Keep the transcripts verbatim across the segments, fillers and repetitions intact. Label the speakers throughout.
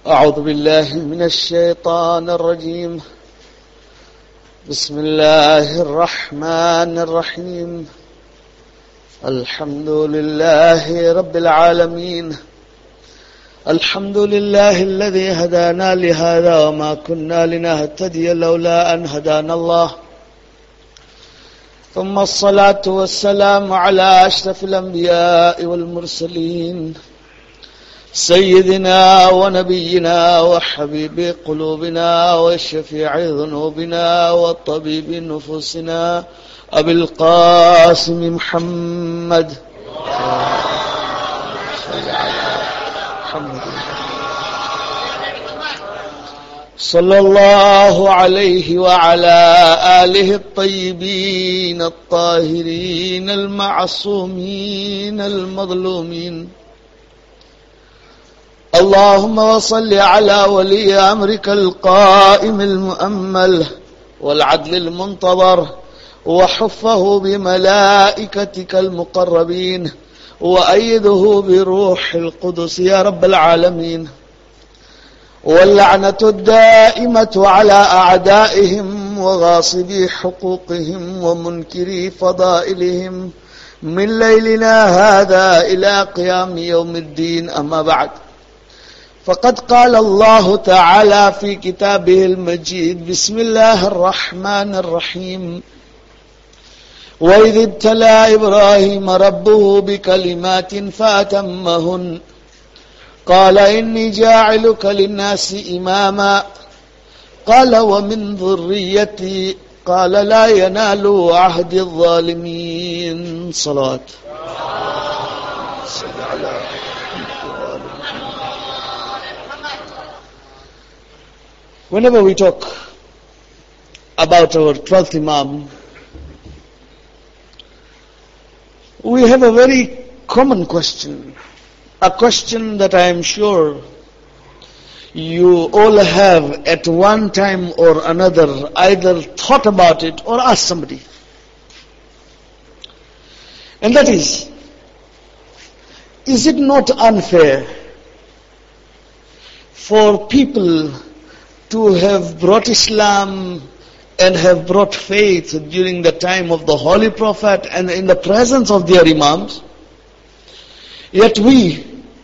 Speaker 1: أعوذ بالله من الشيطان الرجيم. بسم الله الرحمن الرحيم. الحمد لله رب العالمين. الحمد لله الذي هدانا لهذا وما كنا لنهتدي لولا أن هدانا الله. ثم الصلاة والسلام على أشرف الأنبياء والمرسلين سيدنا ونبينا وحبيب قلوبنا وشفيع ذنوبنا وطبيب نفوسنا أبي القاسم محمد صلى الله عليه وعلى آله الطيبين الطاهرين المعصومين المظلومين. اللهم وصل على ولي أمرك القائم المؤمل والعدل المنتظر وحفه بملائكتك المقربين وأيده بروح القدس يا رب العالمين. واللعنة الدائمة على أعدائهم وغاصبي حقوقهم ومنكري فضائلهم من ليلنا هذا إلى قيام يوم الدين. أما بعد، فقد قال الله تعالى في كتابه المجيد: بسم الله الرحمن الرحيم. وإذ ابتلى إبراهيم ربه بكلمات فأتمهن قال إني جاعلك للناس إماما قال ومن ذريتي قال لا ينال عهد الظالمين. صلوات. Whenever we talk about our twelfth Imam, we have a very common question, a question that I am sure you all have at one time or another either thought about it or asked somebody. And that is, is it not unfair for people to have brought Islam and have brought faith during the time of the Holy Prophet and in the presence of their Imams, yet we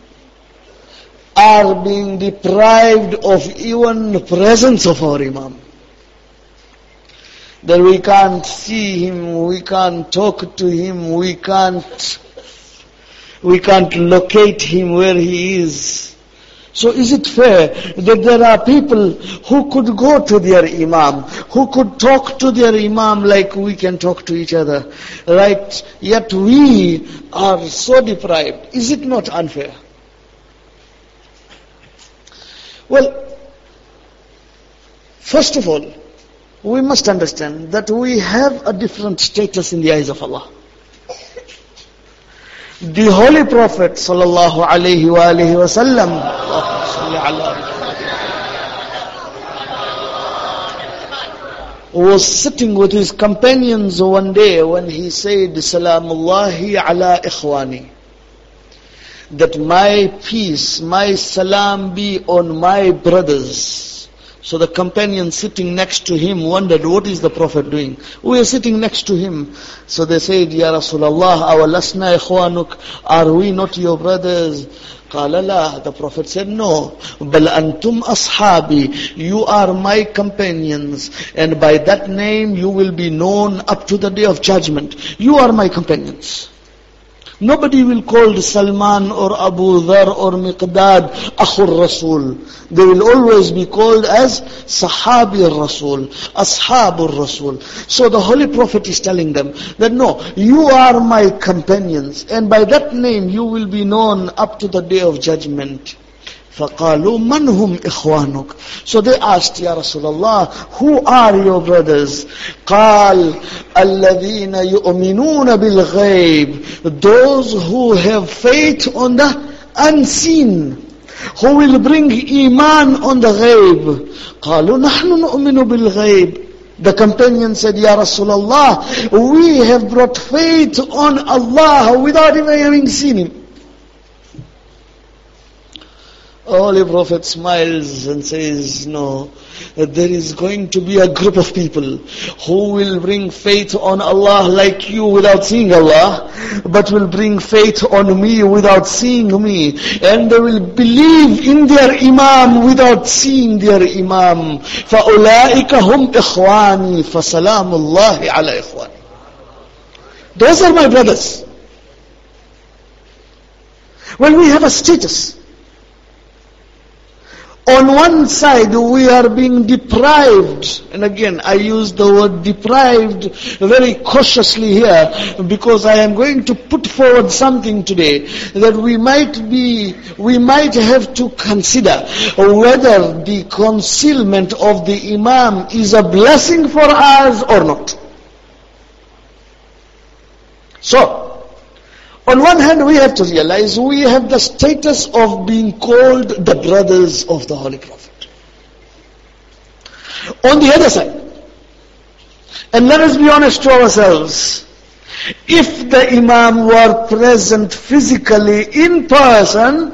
Speaker 1: are being deprived of even the presence of our Imam? That we can't see him, we can't talk to him, we can't, we can't locate him where he is. So is it fair that there are people who could go to their Imam, who could talk to their Imam like we can talk to each other, right? Yet we are so deprived. Is it not unfair? Well, first of all, we must understand that we have a different status in the eyes of Allah. The Holy Prophet sallallahu alaihi wa alihi wasallam was sitting with his companions one day when he said, Salamullahi ala ikhwani, that my peace, my salam be on my brothers. So the companion sitting next to him wondered, what is the Prophet doing? We are sitting next to him. So they said, Ya Rasulullah, awalasna ikhwanuk, are we not your brothers? Qala la, the Prophet said, no. Bal antum ashabi, you are my companions, and by that name you will be known up to the day of judgment. You are my companions. Nobody will call Salman or Abu Dhar or Miqdad Akhur Rasul. They will always be called as Sahabi Rasul, Ashabur Rasul. So the Holy Prophet is telling them that no, you are my companions, and by that name you will be known up to the day of judgment. فَقَالُوا مَنْ هُمْ إِخْوَانُكَ. So they asked, Ya Rasulullah, who are your brothers? قَالَ الَّذِينَ يُؤْمِنُونَ بِالْغَيْبِ. Those who have faith on the unseen, who will bring iman on the ghaib. قَالُوا نَحْنُ نُؤْمِنُ بِالْغَيْبِ. The companion said, Ya Rasulullah, we have brought faith on Allah without even having seen Him. Holy Prophet smiles and says, no, there is going to be a group of people who will bring faith on Allah like you without seeing Allah, but will bring faith on me without seeing me. And they will believe in their Imam without seeing their Imam. فَأُولَٰئِكَ هُمْ إِخْوَانِي فَسَلَامُ اللَّهِ عَلَى إِخْوَانِي. Those are my brothers. When we have a status, on one side we are being deprived, and again I use the word deprived very cautiously here, because I am going to put forward something today that we might be, we might have to consider whether the concealment of the Imam is a blessing for us or not. So, on one hand, we have to realize we have the status of being called the brothers of the Holy Prophet. On the other side, and let us be honest to ourselves, if the Imam were present physically in person,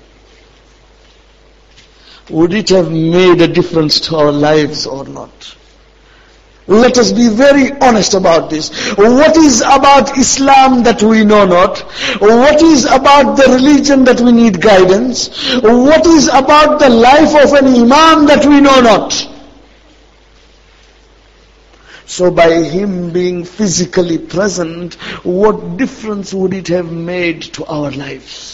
Speaker 1: would it have made a difference to our lives or not? Let us be very honest about this. What is about Islam that we know not? What is about the religion that we need guidance? What is about the life of an Imam that we know not? So by him being physically present, what difference would it have made to our lives?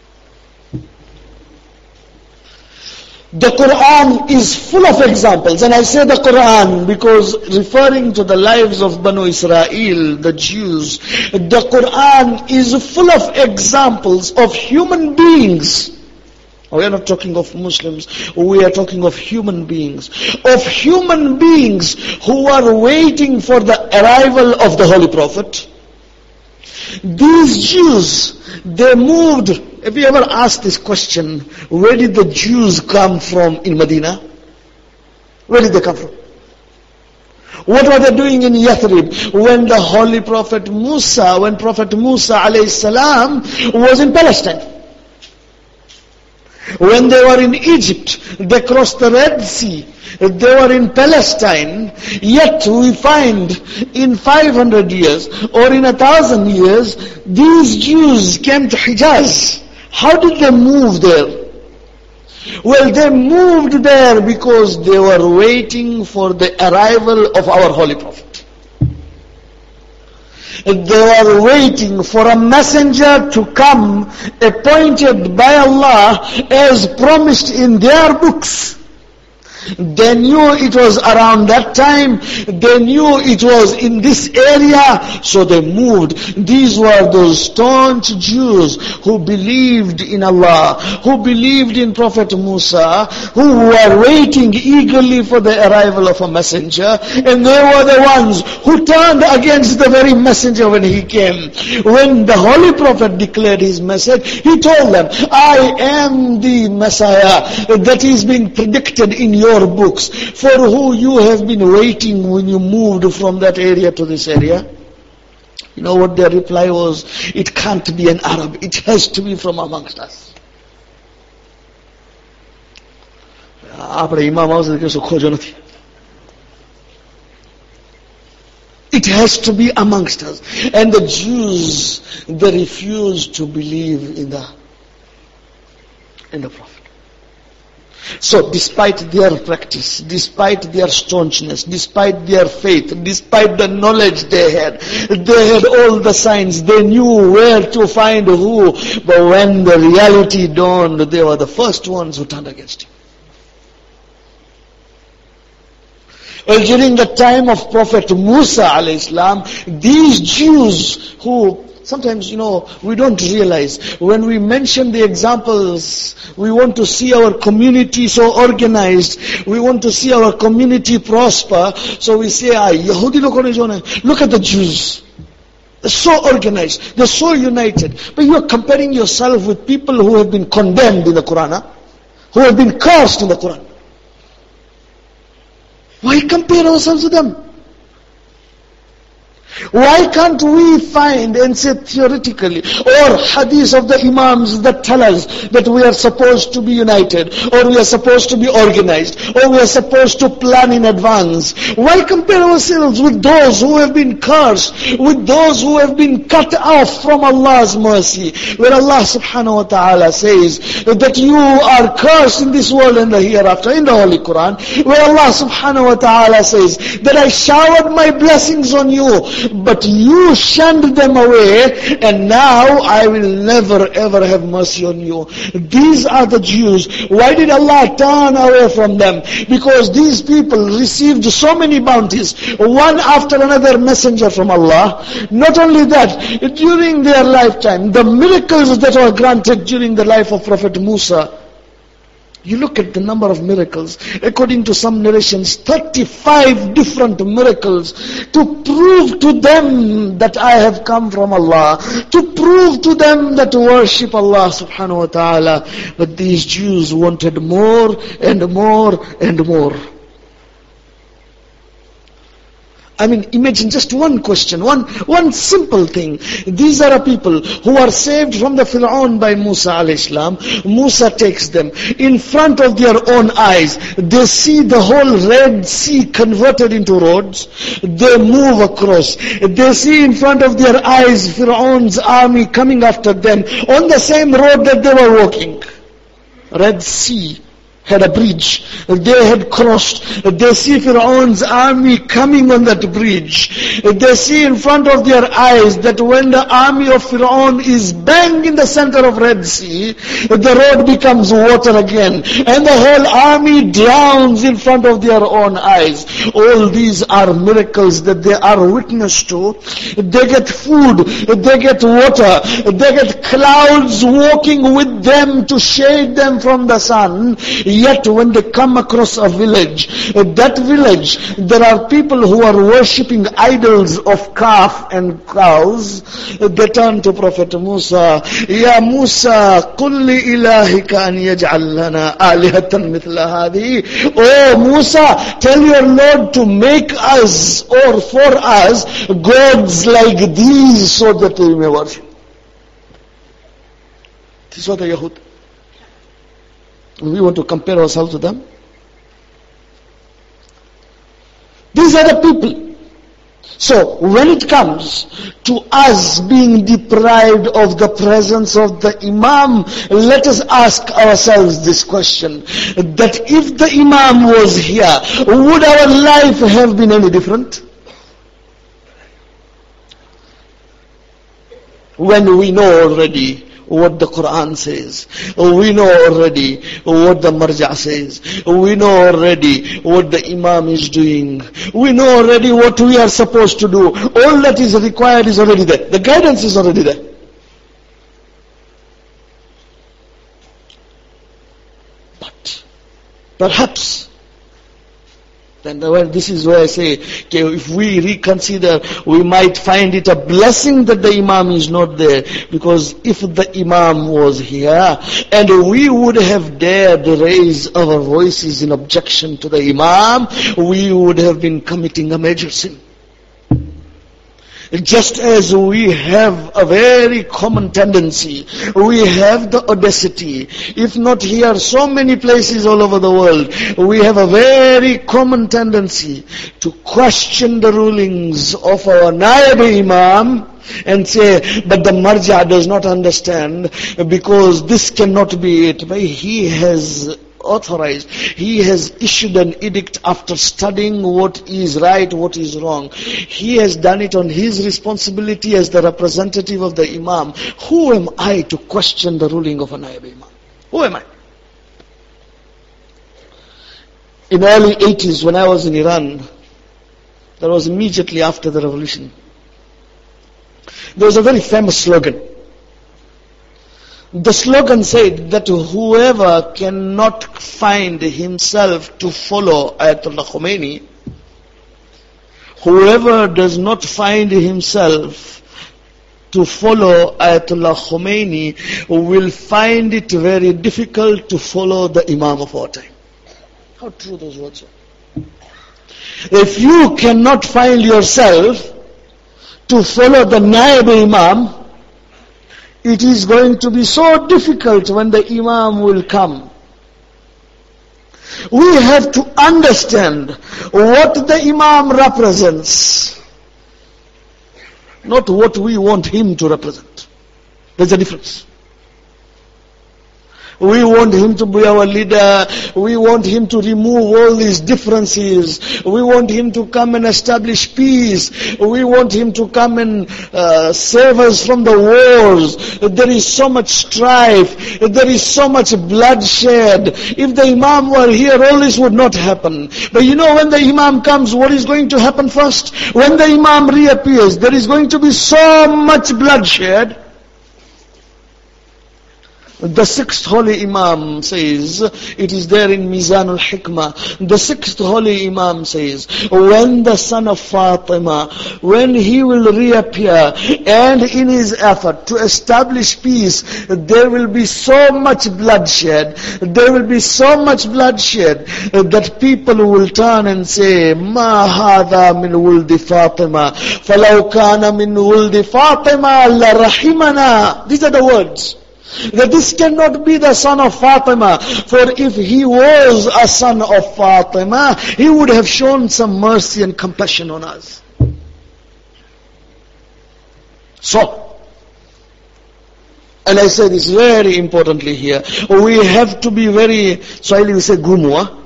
Speaker 1: The Quran is full of examples, and I say the Quran because referring to the lives of Banu Israel, the Jews, the Quran is full of examples of human beings. We are not talking of Muslims, we are talking of human beings. Of human beings who are waiting for the arrival of the Holy Prophet. These Jews, they moved. Have you ever asked this question, where did the Jews come from in Medina? Where did they come from? What were they doing in Yathrib when the Holy Prophet Musa, when Prophet Musa alayhi salam was in Palestine? When they were in Egypt, they crossed the Red Sea, they were in Palestine, yet we find in five hundred years or in a thousand years, these Jews came to Hijaz. How did they move there? Well, they moved there because they were waiting for the arrival of our Holy Prophet. They were waiting for a messenger to come appointed by Allah as promised in their books. They knew it was around that time. They knew it was in this area. So they moved. These were those staunch Jews who believed in Allah, who believed in Prophet Musa, who were waiting eagerly for the arrival of a messenger. And they were the ones who turned against the very messenger when he came. When the Holy Prophet declared his message, he told them, I am the Messiah that is being predicted in your books, for who you have been waiting when you moved from that area to this area. You know what their reply was? It can't be an Arab, it has to be from amongst us. It has to be amongst us. And the Jews, they refused to believe in the in the Prophet. So despite their practice, despite their staunchness, despite their faith, despite the knowledge they had, they had all the signs, they knew where to find who, but when the reality dawned, they were the first ones who turned against him. Well, during the time of Prophet Musa alayhi salam, these Jews who sometimes, you know, we don't realize, when we mention the examples, we want to see our community so organized, we want to see our community prosper, so we say, ah, Yahudi lokone, look at the Jews. They're so organized, they're so united. But you are comparing yourself with people who have been condemned in the Quran, huh? Who have been cursed in the Quran. Why compare ourselves with them? Why can't we find and say theoretically, or hadith of the imams that tell us that we are supposed to be united, or we are supposed to be organized, or we are supposed to plan in advance? Why compare ourselves with those who have been cursed, with those who have been cut off from Allah's mercy, where Allah subhanahu wa ta'ala says that you are cursed in this world and the hereafter, in the Holy Quran, where Allah subhanahu wa ta'ala says that I showered my blessings on you, but you shunned them away, and now I will never ever have mercy on you. These are the Jews. Why did Allah turn away from them? Because these people received so many bounties, one after another messenger from Allah. Not only that, during their lifetime, the miracles that were granted during the life of Prophet Musa, you look at the number of miracles. According to some narrations, thirty-five different miracles to prove to them that I have come from Allah, to prove to them that to worship Allah subhanahu wa ta'ala. But these Jews wanted more and more and more. I mean, imagine just one question, one one simple thing. These are a people who are saved from the Fir'aun by Musa alayhi salam. Musa takes them in front of their own eyes. They see the whole Red Sea converted into roads. They move across. They see in front of their eyes Fir'aun's army coming after them on the same road that they were walking. Red Sea had a bridge. They had crossed. They see Fir'aun's army coming on that bridge. They see in front of their eyes that when the army of Fir'aun is bang in the center of Red Sea, the road becomes water again, and the whole army drowns in front of their own eyes. All these are miracles that they are witness to. They get food, they get water, they get clouds walking with them to shade them from the sun. Yet when they come across a village, that village, there are people who are worshipping idols of calf and cows. They turn to Prophet Musa, Ya Musa, qul li ilahika an yaj'al lana alihatan mithla hadhi. Oh Musa, tell your Lord to make us, or for us, gods like these so that we may worship. This is what the Yahud. We want to compare ourselves to them. These are the people. So, when it comes to us being deprived of the presence of the Imam, let us ask ourselves this question, that if the Imam was here, would our life have been any different? When we know already what the Quran says, we know already what the Marja says, we know already what the Imam is doing, we know already what we are supposed to do. All that is required is already there. The guidance is already there. But perhaps, then this is where I say, okay, if we reconsider, we might find it a blessing that the Imam is not there. Because if the Imam was here, and we would have dared raise our voices in objection to the Imam, we would have been committing a major sin. Just as we have a very common tendency, we have the audacity, if not here, so many places all over the world, we have a very common tendency to question the rulings of our Naib Imam and say, but the Marja does not understand because this cannot be it. But he has authorized, he has issued an edict after studying what is right, what is wrong. He has done it on his responsibility as the representative of the Imam. Who am I to question the ruling of a Naib Imam? Who am I? In the early eighties, when I was in Iran, that was immediately after the revolution, there was a very famous slogan. The slogan said that whoever cannot find himself to follow Ayatollah Khomeini, whoever does not find himself to follow Ayatollah Khomeini will find it very difficult to follow the Imam of our time. How true those words are. If you cannot find yourself to follow the Naib Imam, it is going to be so difficult when the Imam will come. We have to understand what the Imam represents, not what we want him to represent. There's a difference. We want him to be our leader. We want him to remove all these differences. We want him to come and establish peace. We want him to come and uh, save us from the wars. There is so much strife. There is so much bloodshed. If the Imam were here, all this would not happen. But you know, when the Imam comes, what is going to happen first? When the Imam reappears, there is going to be so much bloodshed. The sixth holy Imam says, it is there in Mizan al-Hikmah, the sixth holy Imam says, when the son of Fatima, when he will reappear, and in his effort to establish peace, there will be so much bloodshed, there will be so much bloodshed, that people will turn and say, Ma hadha min wuldi Fatima, falau kana min wuldi Fatima la rahimana. These are the words. That this cannot be the son of Fatima, for if he was a son of Fatima, he would have shown some mercy and compassion on us. So, and I say this very importantly here, we have to be very, Swahili we say gumwa.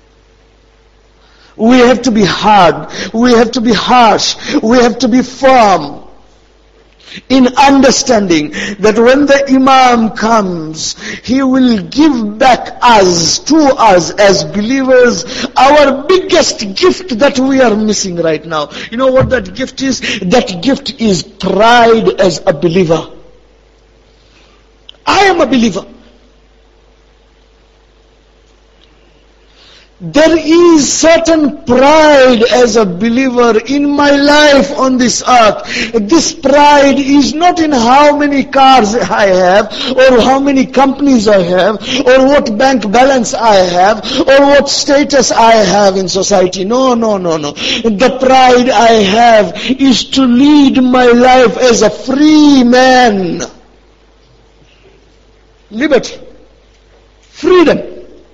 Speaker 1: We have to be hard, we have to be harsh, we have to be firm, in understanding that when the Imam comes, he will give back us, to us as believers, our biggest gift that we are missing right now. You know what that gift is? That gift is pride as a believer. I am a believer. There is certain pride as a believer in my life on this earth. This pride is not in how many cars I have, or how many companies I have, or what bank balance I have, or what status I have in society. No, no, no, no. The pride I have is to lead my life as a free man. Liberty. Freedom.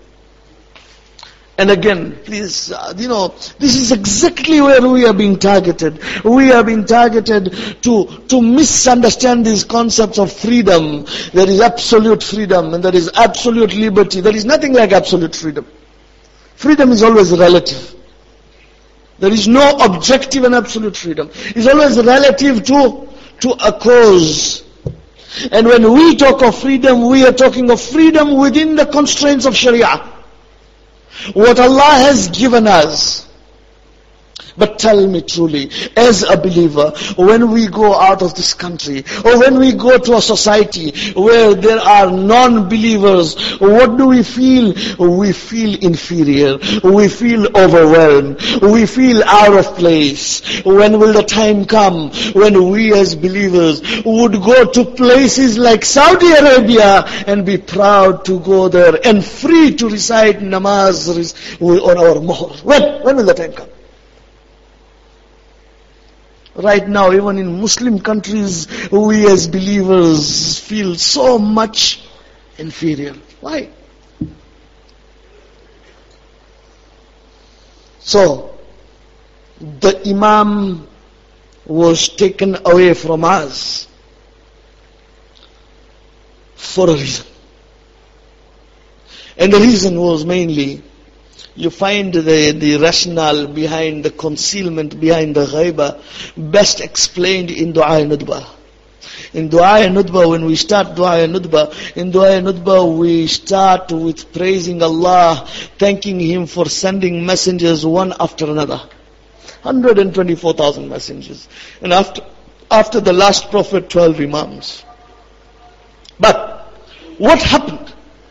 Speaker 1: And again, please, uh, you know, this is exactly where we are being targeted. We are being targeted to, to misunderstand these concepts of freedom. There is absolute freedom and there is absolute liberty. There is nothing like absolute freedom. Freedom is always relative. There is no objective and absolute freedom. It's always relative to, to a cause. And when we talk of freedom, we are talking of freedom within the constraints of Sharia. What Allah has given us. But tell me truly, as a believer, when we go out of this country, or when we go to a society where there are non-believers, what do we feel? We feel inferior. We feel overwhelmed. We feel out of place. When will the time come when we as believers would go to places like Saudi Arabia and be proud to go there and free to recite namaz on our muhr? When? When will the time come? Right now, even in Muslim countries, we as believers feel so much inferior. Why? So, the Imam was taken away from us for a reason. And the reason was mainly, you find the, the rationale behind the concealment, behind the ghaibah, best explained in Dua Nudba. In Dua Nudba, when we start Dua Nudba, in Dua Nudba we start with praising Allah, thanking Him for sending messengers one after another. one hundred twenty-four thousand messengers. And after, after the last prophet, twelve Imams. But, what happened?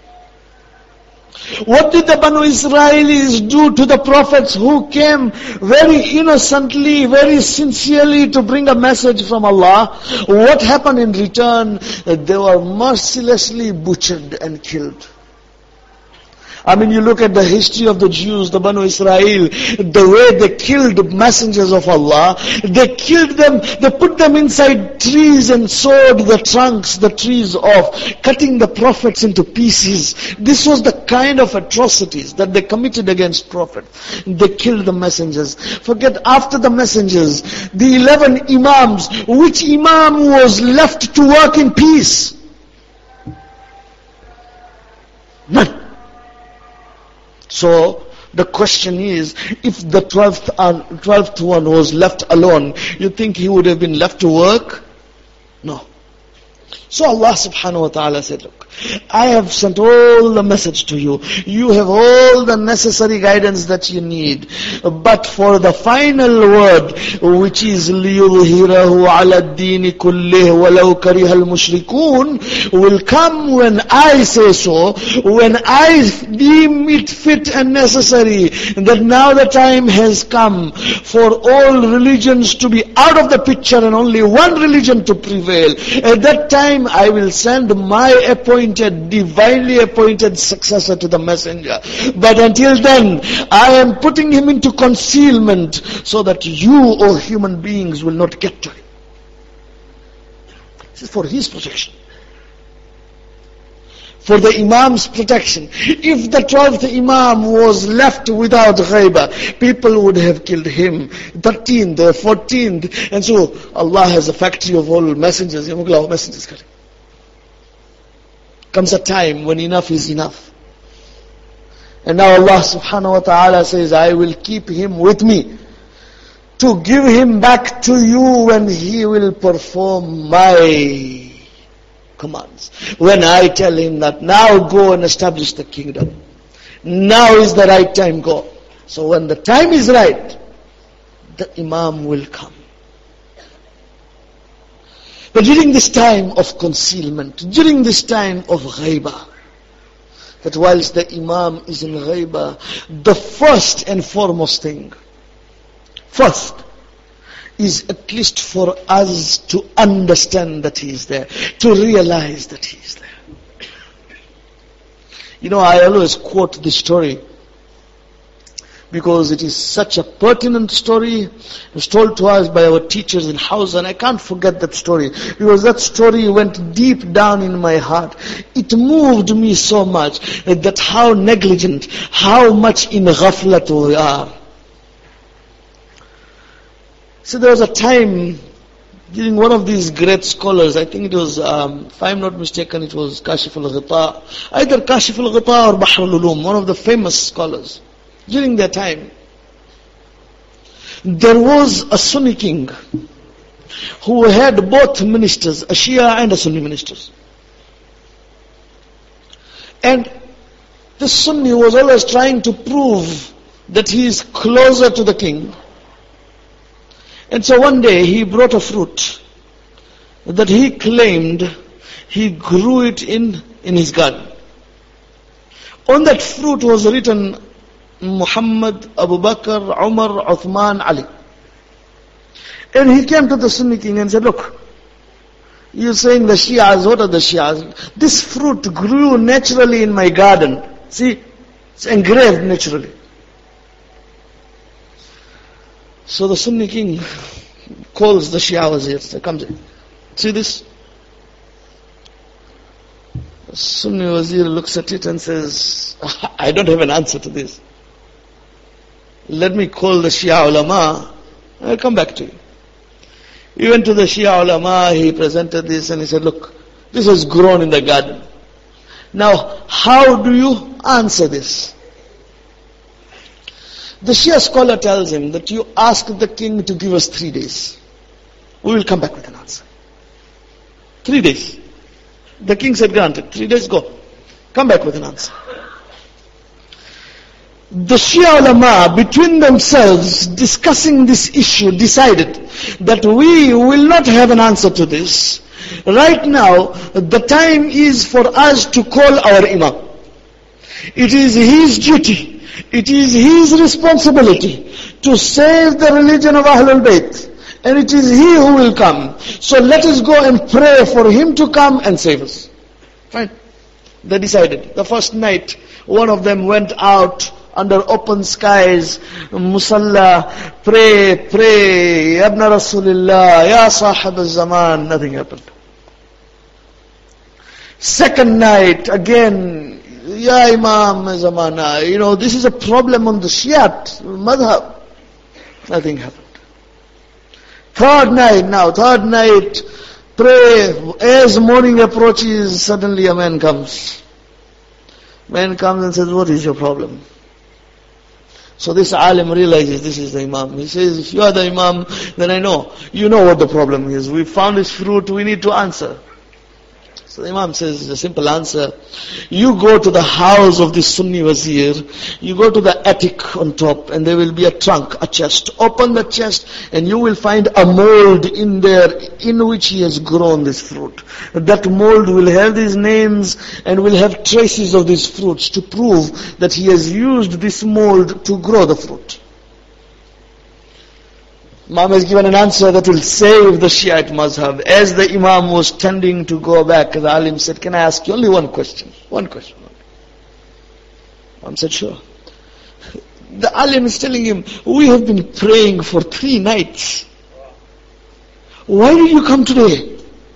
Speaker 1: What did the Banu Israelis do to the prophets who came very innocently, very sincerely to bring a message from Allah? What happened in return? They were mercilessly butchered and killed. I mean, you look at the history of the Jews, the Banu Israel, the way they killed messengers of Allah. They killed them, they put them inside trees and sawed the trunks, the trees off, cutting the prophets into pieces. This was the kind of atrocities that they committed against Prophet. They killed the messengers. Forget after the messengers, the eleven imams, which imam was left to work in peace? None. So, the question is, if the twelfth, uh, twelfth one was left alone, you think he would have been left to work? No. So Allah subhanahu wa ta'ala said, look, I have sent all the message to you. You have all the necessary guidance that you need. But for the final word, which is لِيُظْهِرَهُ عَلَى الدِّينِ كُلِّهِ وَلَوْ كَرِهَ الْمُشْرِكُونَ, will come when I say so, when I deem it fit and necessary, that now the time has come for all religions to be out of the picture and only one religion to prevail. At that time, I will send my appointed, divinely appointed successor to the messenger. But until then, I am putting him into concealment so that you, O human beings, will not get to him. This is for his protection. For the imam's protection. If the twelfth imam was left without ghaibah, people would have killed him. thirteenth, fourteenth, and so Allah has a factory of all messengers. Messengers coming. Comes a time when enough is enough. And now Allah subhanahu wa ta'ala says, I will keep him with me to give him back to you when he will perform my commands. When I tell him that now go and establish the kingdom. Now is the right time, go. So when the time is right, the imam will come. But during this time of concealment, during this time of ghaibah, that whilst the imam is in ghaibah, the first and foremost thing, first, is at least for us to understand that he is there, to realize that he is there. You know, I always quote this story, because it is such a pertinent story. It was told to us by our teachers in Hausa, and I can't forget that story, because that story went deep down in my heart. It moved me so much that how negligent, how much in ghaflat we are. So there was a time during one of these great scholars, I think it was, um, if I'm not mistaken, it was Kashif al-Ghita, either Kashif al-Ghita or Bahr al-Ulum, one of the famous scholars. During their time, there was a Sunni king who had both ministers, a Shia and a Sunni ministers. And the Sunni was always trying to prove that he is closer to the king. And so one day he brought a fruit that he claimed he grew it in, in his garden. On that fruit was written Muhammad, Abu Bakr, Umar, Uthman, Ali. And he came to the Sunni king and said, look, you're saying the Shias, what are the Shias? This fruit grew naturally in my garden. See, it's engraved naturally. So the Sunni king calls the Shia wazir, comes in. See this? The Sunni wazir looks at it and says, I don't have an answer to this. Let me call the Shia ulama, I'll come back to you. He went to the Shia ulama, he presented this and he said, look, this has grown in the garden. Now, how do you answer this? The Shia scholar tells him that you ask the king to give us three days. We will come back with an answer. Three days. The king said, granted. Three days, go. Come back with an answer. The Shia ulama, between themselves, discussing this issue, decided that we will not have an answer to this. Right now, the time is for us to call our imam. It is his duty, it is his responsibility to save the religion of Ahlul Bayt. And it is he who will come. So let us go and pray for him to come and save us. Fine. They decided. The first night, one of them went out under open skies, Musalla, pray, pray, Ya Ibn Rasulullah, Ya Sahib al-Zaman, nothing happened. Second night, again, Ya Imam Zamana, you know, this is a problem on the Shiat madhab. Nothing happened. Third night now, third night, pray, as morning approaches, suddenly a man comes. Man comes and says, what is your problem? So this alim realizes this is the Imam. He says, if you are the Imam, then I know. You know what the problem is. We found this fruit, we need to answer. So the Imam says, a simple answer. You go to the house of the Sunni Wazir, you go to the attic on top, and there will be a trunk, a chest. Open the chest, and you will find a mold in there, in which he has grown this fruit. That mold will have these names, and will have traces of these fruits, to prove that he has used this mold to grow the fruit. Imam has given an answer that will save the Shiite mazhab. As the Imam was tending to go back, the alim said, can I ask you only one question? One question. Imam said, sure. The alim is telling him, we have been praying for three nights. Why did you come today?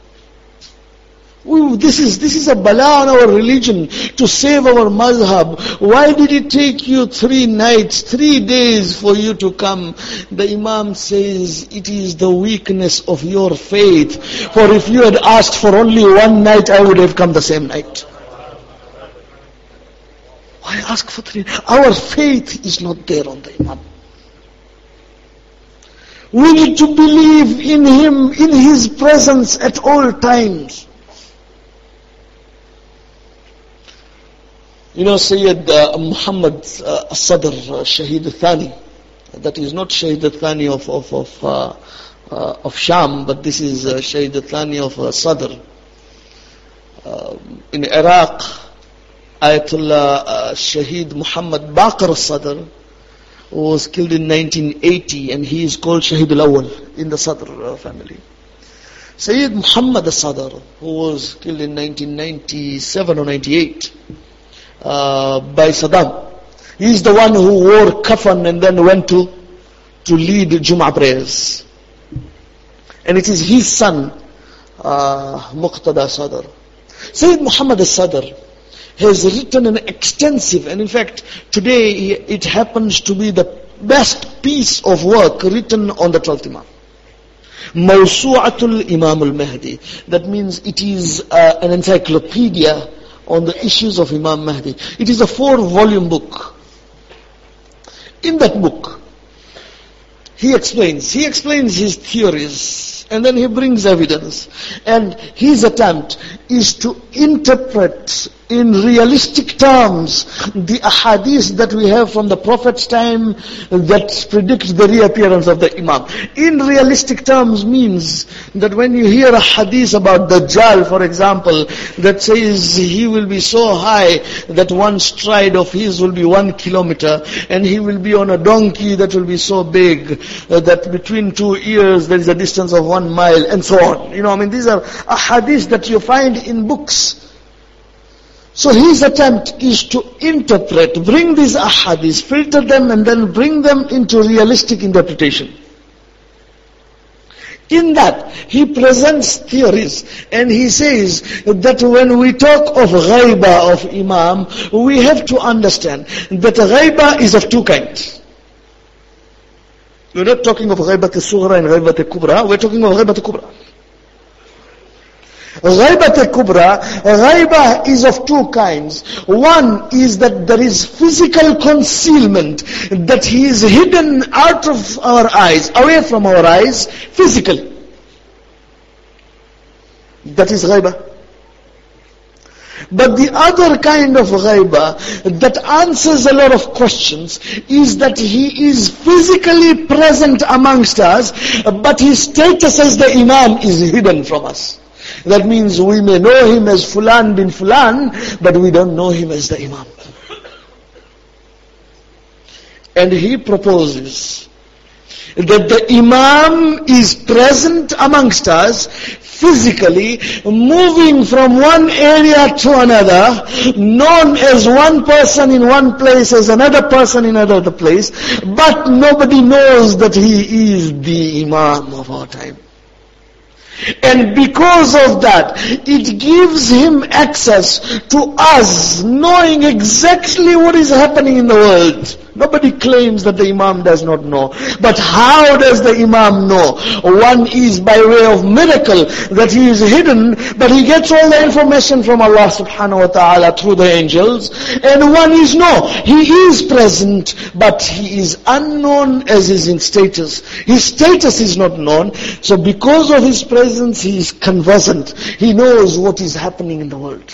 Speaker 1: We, this is this is a bala on our religion, to save our mazhab. Why did it take you three nights, three days for you to come? The Imam says, it is the weakness of your faith. For if you had asked for only one night, I would have come the same night. Why ask for three? Our faith is not there on the Imam. We need to believe in him, in his presence at all times. You know, Sayyid uh, Muhammad uh, Sadr, uh, Shaheed al-Thani, that is not Shaheed al-Thani of of of, uh, uh, of Sham, but this is uh, Shaheed al-Thani of uh, Sadr. Uh, in Iraq, Ayatollah uh, Shaheed Muhammad Baqir al-Sadr was killed in nineteen eighty, and he is called Shaheed al-Awwal in the Sadr uh, family. Sayyid Muhammad al-Sadr, who was killed in nineteen ninety-seven or ninety-eight, Uh, by Saddam. He is the one who wore kafan and then went to to lead Jum'ah prayers. And it is his son, uh, Muqtada Sadr. Sayyid Muhammad al-Sadr has written an extensive, and in fact, today it happens to be the best piece of work written on the twelfth Imam. Mawsu'atul Imam al-Mahdi. That means it is uh, an encyclopedia on the issues of Imam Mahdi. It is a four-volume book. In that book, he explains, he explains his theories, and then he brings evidence. And his attempt is to interpret in realistic terms the ahadith that we have from the Prophet's time that predict the reappearance of the Imam. In realistic terms means that when you hear a hadith about Dajjal, for example, that says he will be so high that one stride of his will be one kilometer, and he will be on a donkey that will be so big uh, that between two ears there is a distance of one mile, and so on. You know, I mean, these are ahadith that you find in books. So his attempt is to interpret, bring these ahadith, filter them, and then bring them into realistic interpretation. In that, he presents theories, and he says that when we talk of ghaiba of Imam, we have to understand that ghaiba is of two kinds. We're not talking of ghaibat al-sughra and ghaibat al-kubra, we're talking of ghaibat al-kubra. Ghaibat al-kubra, ghaiba is of two kinds. One is that there is physical concealment, that he is hidden out of our eyes, away from our eyes, physically. That is ghaiba. But the other kind of ghaiba that answers a lot of questions is that he is physically present amongst us, but his status as the Imam is hidden from us. That means we may know him as Fulan bin Fulan, but we don't know him as the Imam. And he proposes that the Imam is present amongst us, physically, moving from one area to another, known as one person in one place as another person in another place, but nobody knows that he is the Imam of our time. And because of that, it gives him access to us, knowing exactly what is happening in the world. Nobody claims that the Imam does not know. But how does the Imam know? One is by way of miracle, that he is hidden, but he gets all the information from Allah subhanahu wa ta'ala through the angels. And one is no, he is present, but he is unknown as is in status. His status is not known, so because of his presence, he is conversant. He knows what is happening in the world.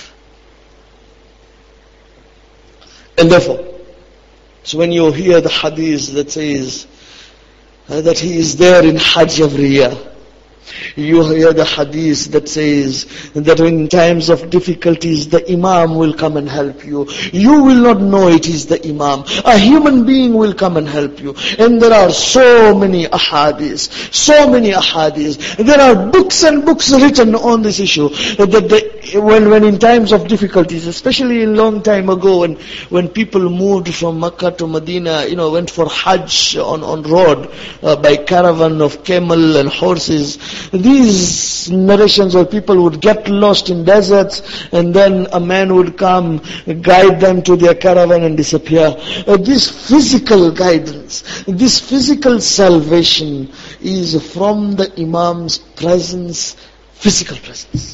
Speaker 1: And therefore, so when you hear the hadith that says uh, that he is there in Hajj every year, you hear the hadith that says that in times of difficulties the Imam will come and help you. You will not know it is the Imam. A human being will come and help you. And there are so many ahadith, so many ahadith. There are books and books written on this issue. That the, when, when in times of difficulties, especially a long time ago when, when people moved from Makkah to Medina, you know, went for Hajj on, on road uh, by caravan of camel and horses. These narrations where people would get lost in deserts and then a man would come, guide them to their caravan and disappear. Uh, this physical guidance, this physical salvation is from the Imam's presence, physical presence.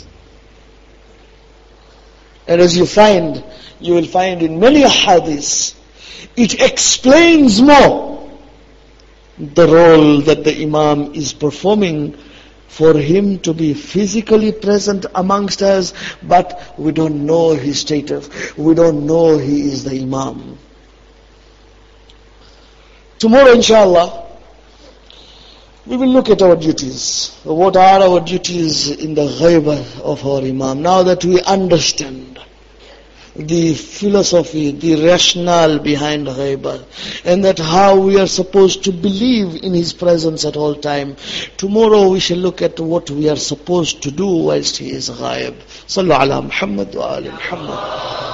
Speaker 1: And as you find, you will find in many hadiths, it explains more the role that the Imam is performing for him to be physically present amongst us, but we don't know his status. We don't know he is the Imam. Tomorrow, inshallah, we will look at our duties. What are our duties in the ghaibah of our Imam? Now that we understand the philosophy, the rationale behind ghaibah, and that how we are supposed to believe in his presence at all time. Tomorrow we shall look at what we are supposed to do whilst he is ghaib. Sallu ala Muhammad wa ali Muhammad.